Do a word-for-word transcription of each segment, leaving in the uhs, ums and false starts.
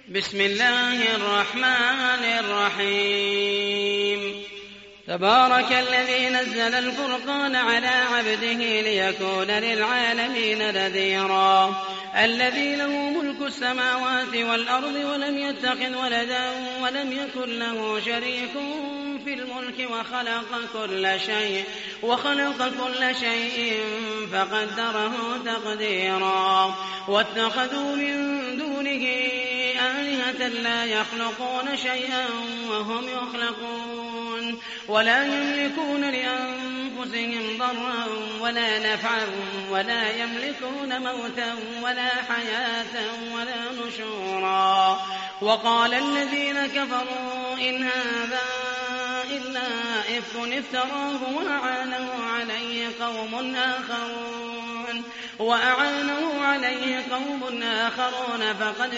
بسم الله الرحمن الرحيم تبارك الذي نزل الفرقان على عبده ليكون للعالمين نذيرا الذي له ملك السماوات والأرض ولم يتخذ ولدا ولم يكن له شريك في الملك وخلق كل شيء وخلق كل شيء فقدره تقديرا واتخذوا من دونه آلهة لا يخلقون شيئا وهم يخلقون ولا يملكون لأنفسهم ضرا ولا نفعا ولا يملكون موتا ولا حياة ولا نشورا وقال الذين كفروا إن هذا إلا إفك افتراه وأعانه عليه قوم آخرون وأعانه عليه قوم آخرون فقد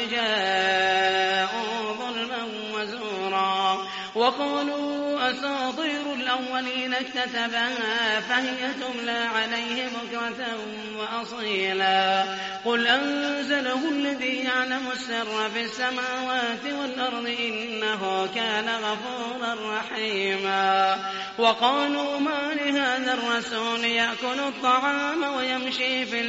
جاءوا ظلما وزورا وقالوا أساطير الأولين اكتتبها فهي تملى عليه بكرة وأصيلا قل أنزله الذي يعلم السر في السماوات والأرض إنه كان غفورا رحيما وقالوا ما لهذا الرسول يأكل الطعام ويمشي في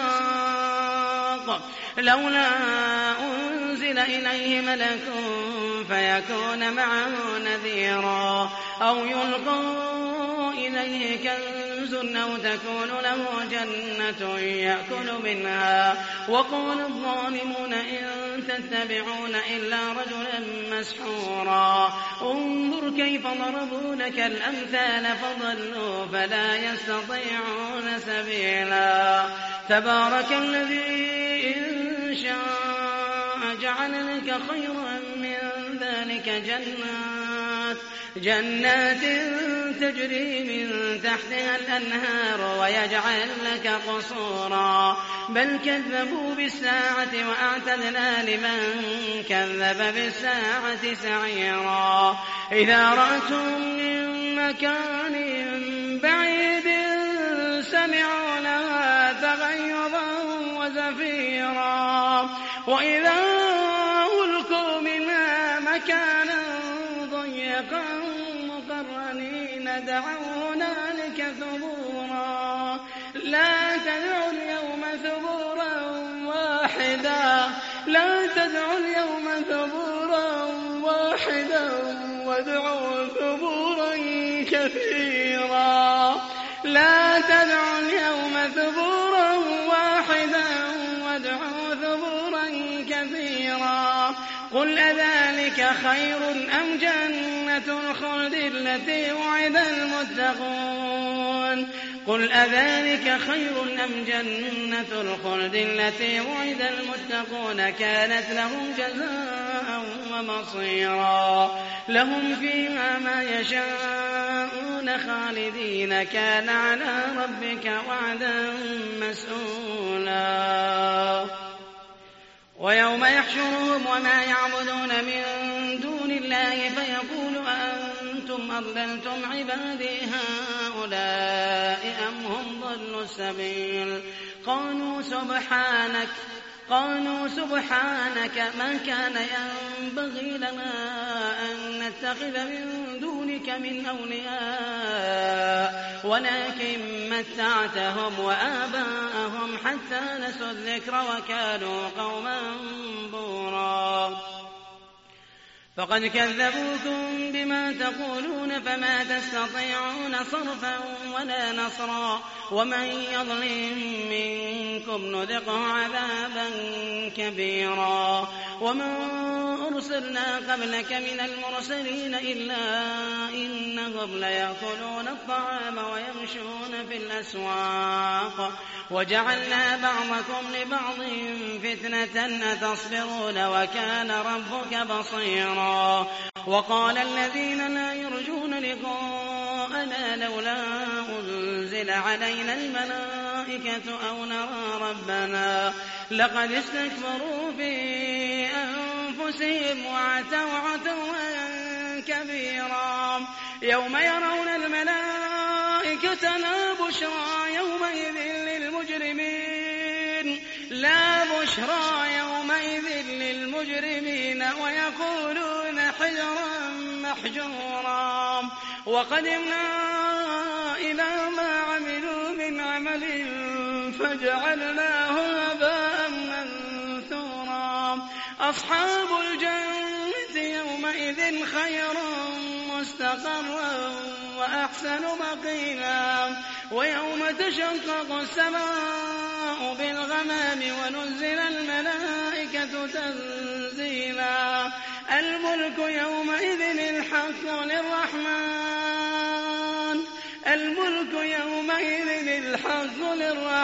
الأسواق لولا أنزل إليه ملك فيكون معه نذيرا أو يلقى إليه كنز أو تكون له جنة يأكل منها وقال الظالمون إن تتبعون إلا رجلا مسحورا انظر كيف ضربوا لك الأمثال فضلوا فلا يستطيعون سبيلا تبارك الذي إن شاء جعل لك خيرا من ذلك جنات جنات تجري من تحتها الأنهار ويجعل لك قصورا بل كذبوا بالساعة وأعتدنا لمن كذب بالساعة سعيرا إذا رأتهم من مكان بعيد سمعوا لها تغيظا وزفيرا وإذا ألقوا منها مكانا ضيقا مقرنين دعوا هنالك ثبورا لا تدعوا اليوم ثبورا واحدا لا تدعوا اليوم ثبورا واحدا وادعوا ثبورا كثيرا لا تدعوا اليوم ثبورا واحدا وادعوا ثبورا كثيرا قل أذلك خير أم جنة الخلد التي وعد المتقون قل أذلك خير أم جنة الخلد التي وعد المتقون كانت لهم جزاء ومصيرا لهم فيها ما يشاءون خالدين كان على ربك وعدا مسؤولا ويوم يحشرهم وما يعبدون من دون الله فيقول أأنتم أضللتم عبادي هؤلاء أم هم ضلوا السبيل قالوا سبحانك قالوا سبحانك ما كان ينبغي لنا أن نتخذ من دونك من أولياء ولكن متعتهم وآباءهم حتى نسوا الذكر وكانوا قوما بورا فقد كذبوكم بما تقولون فما تستطيعون صرفا ولا نصرا ومن يظلم منكم نذقه عذابا كبيرا وما أرسلنا قبلك من المرسلين إلا إنهم ليأكلون الطعام ويمشون في الأسواق وجعلنا بعضكم لبعض فتنة أتصبرون وكان ربك بصيرا وقال الذين لا يرجون لقاءنا لولا أنزل علينا الملائكة أو نرى ربنا لقد استكبروا في أنفسهم وعتوا عتوا كبيرا يوم يرون الملائكة لا بشرى يومئذ للمجرمين لا بشرى يومئذ للمجرمين المجرمين ويقولون حجرا محجورا وقدمنا إلى ما عملوا من عمل فجعلناه هباء منثورا أصحاب الجنة يومئذ خير مستقرا وأحسن مقيلا ويوم تشقق السماء بالغمام ونزل الملائكة تنزيلا الملك يومئذ الحق للرحمن الملك يومئذ الحق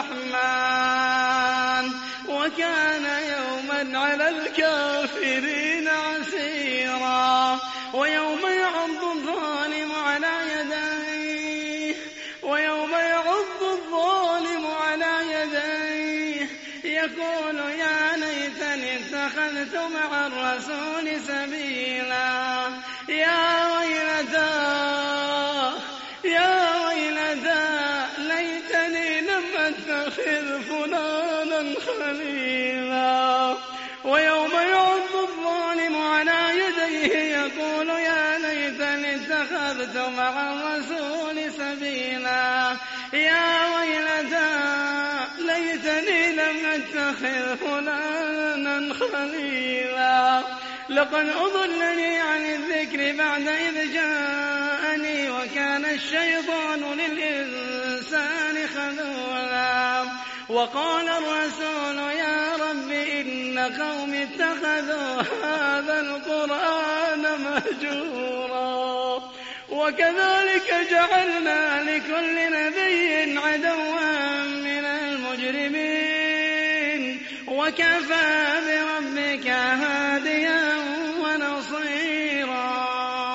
للرحمن وكان يوما على الكافرين عسيرا ويوم يعض الظالم على يديه ويوم يعض الظالم على يديه يقول يا ليتني اتخذت مع الرسول سبيلا يا ويلتى يا ويلتى ليتني لم أتخذ فلانا خليلا ويوم يعض الظالم على يديه يقول يا ليتني اتخذت مع الرسول سبيلا يا ويلتى ليتني لم أتخذ فلانا خليلا لقد أضلني عن الذكر بعد إذ جاءني وكان الشيطان للإنسان خذولا وقال الرسول يا رب إن قوم اتخذوا هذا القرآن مهجورا وكذلك جعلنا لكل نبي عدوا من المجرمين وكفى بربك هاديا ونصيرا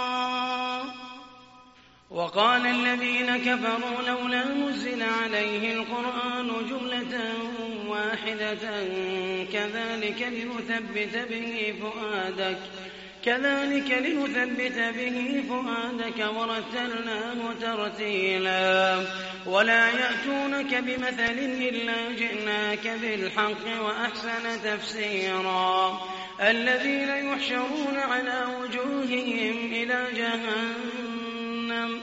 وقال الذين كفروا لولا نزل عليه القرآن جملة واحدة كذلك لنثبت به فؤادك كذلك لنثبت به فؤادك ورتلناه ترتيلا ولا يأتونك بمثل إلا جئناك بالحق وأحسن تفسيرا الذين يحشرون على وجوههم إلى جهنم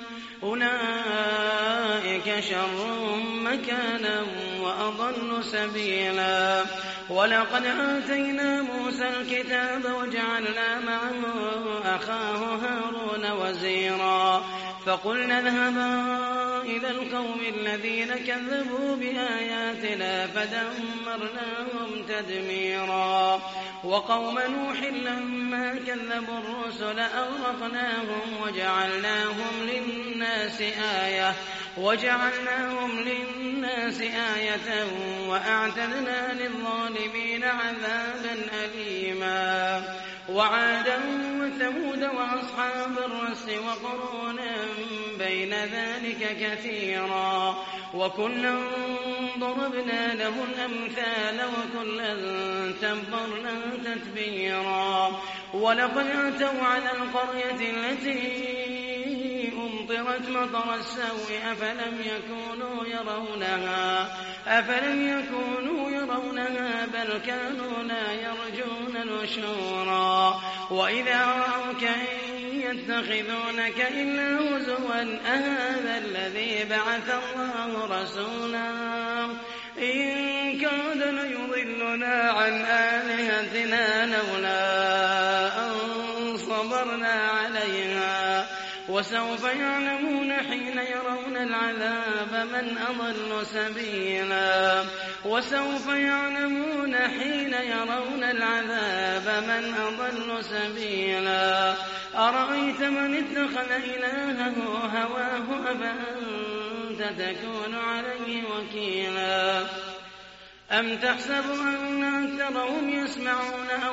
أولئك شر مكانا وأضل سبيلا ولقد آتينا موسى الكتاب وجعلنا معه أخاه هارون وزيرا فقلنا اذهبا إلى القوم الذين كذبوا بآياتنا فدمرناهم تدميرا وقوم نوح لما كذبوا الرسل أغرقناهم وجعلناهم للناس آية وجعلناهم للناس آية وأعتدنا للظالمين عذابا أليما وعادا وثمود وأصحاب الرس وقرونا بين ذلك كثيرا وكلا ضربنا له الأمثال وكلا تبرنا تتبيرا ولقد أتوا على القرية التي أمطرت مطر السوء أفلم يكونوا يرونها أفلم يكونوا يرونها بل كانوا لا يرجون نشورا وإذا رأوك إن يتخذونك إلا هزوا أهذا الذي بعث الله رسولا إن كاد ليضلنا عن آلهتنا لولا أن صبرنا عليها وسوف يعلمون حين يرون العذاب من أضل سبيلا وسوف يعلمون حين يرون العذاب من أضل سبيلا أرأيت من اتخذ إلهه هواه أفأنت تكون عليه وكيلا أم تحسب أن أكثرهم يسمعون أو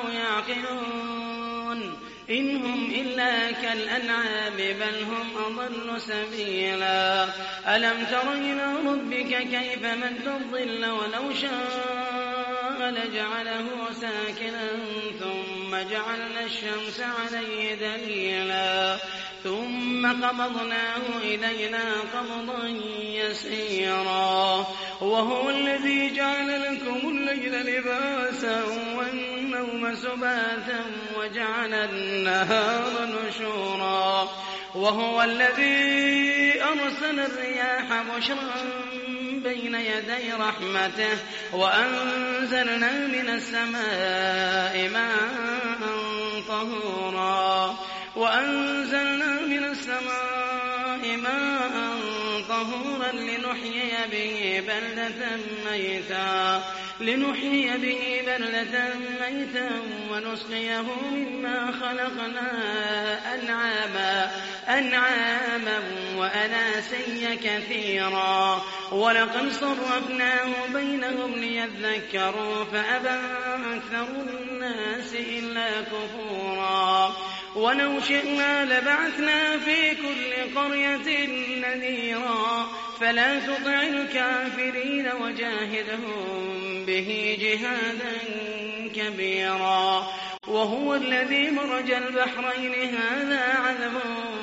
يعقلون إن هم إلا كالأنعام بل هم أضل سبيلا ألم تر إلى ربك كيف مد الظل ولو شاء لجعله ساكنا ثم جعلنا الشمس عليه دليلا ثم قبضناه إلينا قبضا يسيرا وهو الذي جعل لكم الليل لباسا والنوم سباتا وجعل النهار نشورا وهو الذي أرسل الرياح بشرا بين يدي رحمته وأنزلنا من السماء ماء طهورا وأنزلنا من السماء ماء طهورا لنحيي به بلدة ميتا لنحيي به بلدة ميتا ونسقيه مما خلقنا أنعاما أنعاما وأناسيا كثيرا ولقد صرفناه بينهم ليذكروا فأبى أكثر الناس إلا كفورا ولو شئنا لبعثنا في كل قرية نذيرا فلا تطع الكافرين وجاهدهم به جهادا كبيرا وهو الذي مرج البحرين هذا عذب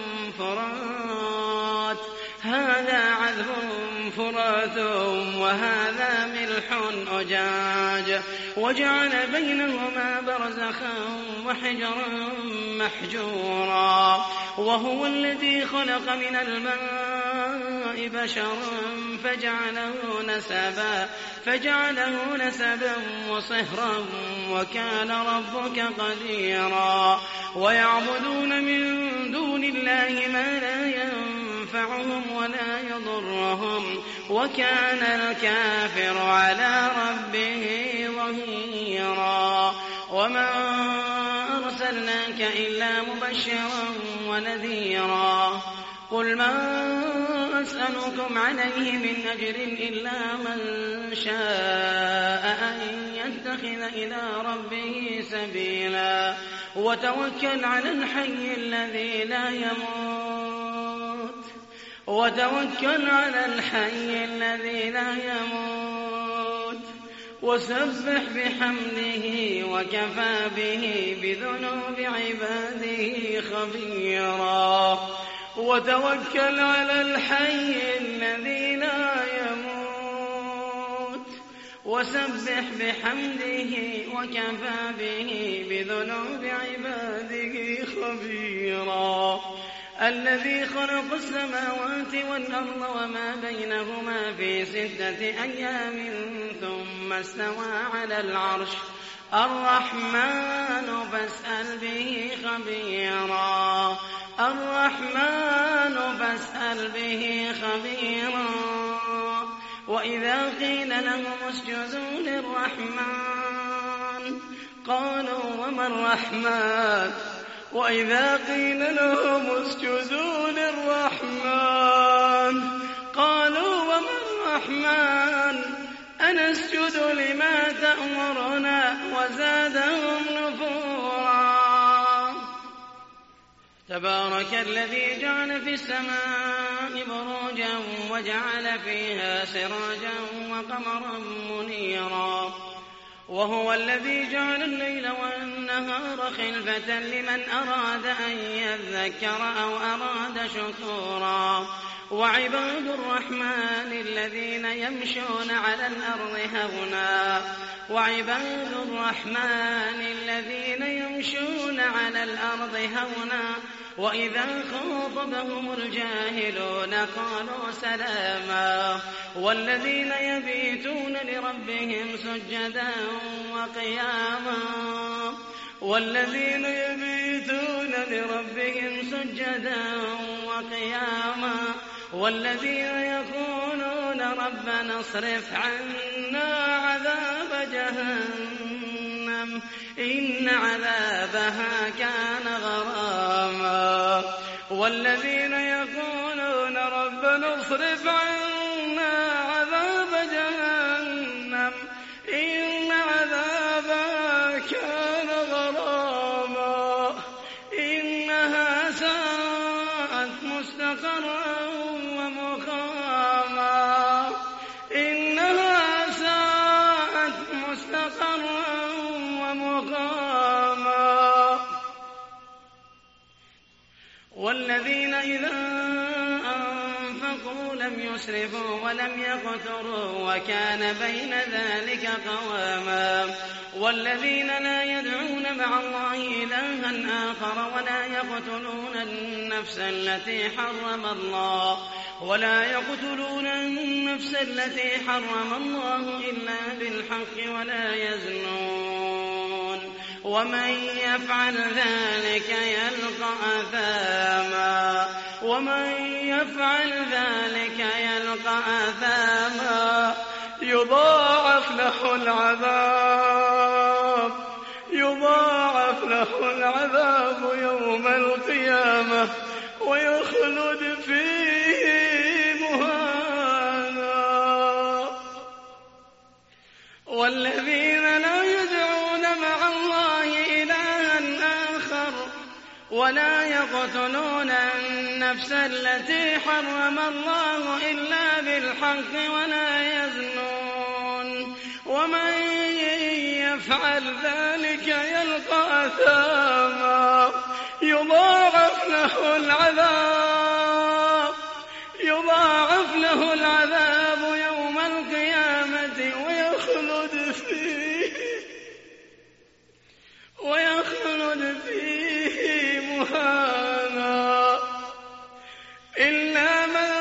فرات هذا عذب فرات وهذا ملح أجاج وجعل بينهما برزخا وحجرا محجورا وهو الذي خلق من الماء بشرا فجعله نسبا فجعله نسبا وصهرا وكان ربك قديرا ويعبدون من دون الله ما لا ينفعهم ولا يضرهم وكان الكافر على ربه ظهيرا وما أرسلناك إلا مبشرا ونذيرا قل ما أسألكم عليه من أجر إلا من شاء أن يتخذ إلى ربه سبيلا وتوكل على الحي الذي لا يموت وتوكل على الحي الذي لا يموت وسبح بحمده وكفى به بذنوب عباده خبيرا وتوكل على الحي الذي لا يموت وسبح بحمده وكفى به بذنوب عباده خبيرا الذي خلق السماوات والأرض وما بينهما في ستة أيام ثم استوى على العرش الرحمن فاسأل به خبيرا الرحمن فاسأل به خبيرا وإذا قيل لهم اسجدوا للرحمن قالوا وما الرحمن وإذا قيل لهم اسجدوا للرحمن قالوا وما الرحمن أنسجد لما تأمرنا وزادهم نفورا تبارك الذي جعل في السماء بروجا وجعل فيها سراجا وقمرا منيرا وهو الذي جعل الليل والنهار خلفة لمن أراد أن يذكر أو أراد شكورا وعباد الرحمن الذين يمشون على الأرض هونا وعباد الرحمن الذين يمشون على الأرض هونا وإذا خاطبهم الجاهلون قالوا سلاما والذين يبيتون لربهم سجدا وقياما والذين يبيتون لربهم سجدا وقياما والذين يقولون ربنا اصرف عنا عذاب جهنم إن عذابها كان غراما والذين يقولون ربنا اصرف عنا عذاب جهنم إن عذابها كان غراما إنها ساءت مستقرا ومقاما إنها ساءت مستقرا والذين إذا أنفقوا لم يسرفوا ولم يقتروا وكان بين ذلك قواما والذين لا يدعون مع الله إلها آخر ولا يقتلون النفس التي حرم الله ولا يقتلون النفس التي حرم الله إلا بالحق ولا يزنون ومن يفعل ذلك يلقى أثاما ومن يفعل ذلك يلقى أثاما يضاعف له العذاب يضاعف له العذاب يوم القيامة ويخلد فيه مهانا والذين لا يدعون مع الله إلها آخر ولا يقتلون النفس التي حرم الله إلا بالحق ولا يزنون ومن يفعل ذلك يلقى أثاما يضاعف له العذاب يضاعف له العذاب يوم القيامة ويخلد فيه ويخلد فيه مهانا إلا من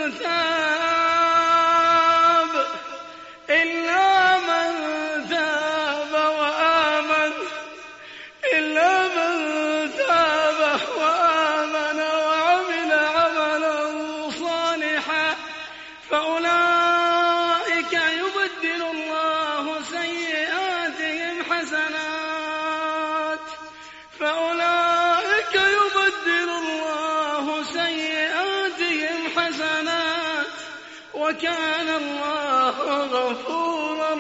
تاب إلا من تاب وآمن إلا من تاب وآمن وعمل عملا صالحا فأولئك يبدل الله سيئاتهم حسنات فأولئك يبدل الله سيئاتهم حسنات وكان الله غفورا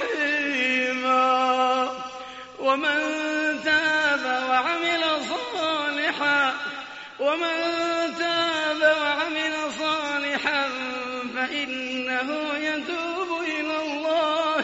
رحيما ومن تاب وعمل صالحا ومن تاب وعمل صالحا فإنه يتوب إلى الله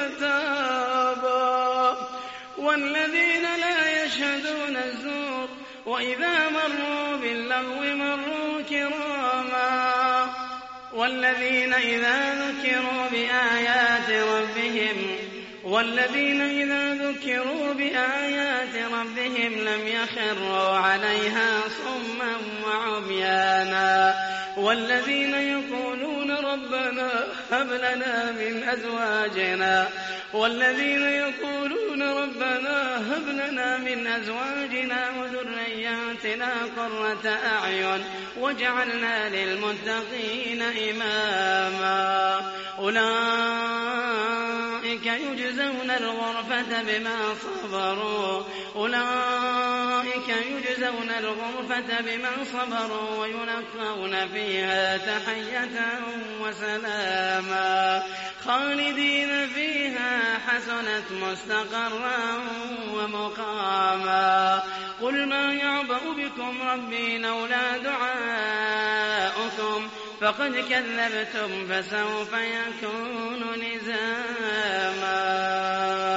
متابا والذين لا يشهدون الزور وإذا مروا باللغو مروا كراما والذين إذا ذكروا بآيات ربهم والذين إذا ذكروا بآيات ربهم لم يخروا عليها صما وعميانا والذين يقولون ربنا هب لنا من أزواجنا والذين يقولون ربنا هب لنا من أزواجنا وذرياتنا قرة أعين واجعلنا للمتقين إماما أولئك يجزون الغرفة بما صبروا أولئك يجزون الغرفة بما صبروا ويلقون فيها تحية وسلاما خالدين فيها حسنت مستقرا ومقاما قل ما يعبأ بكم ربي لولا دعاؤكم فقد كذبتم فسوف يكون لزاما